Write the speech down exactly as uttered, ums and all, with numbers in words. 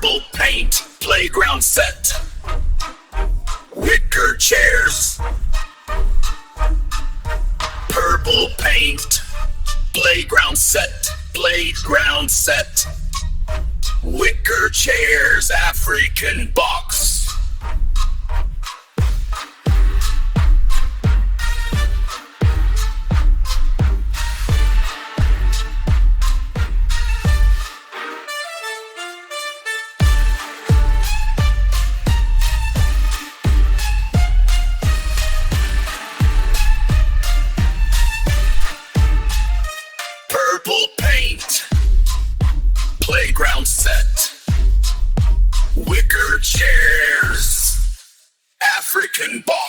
Purple paint, playground set. Wicker chairs. Purple paint, playground set, playground set. Wicker chairs, African box. Purple paint, playground set, wicker chairs, African box.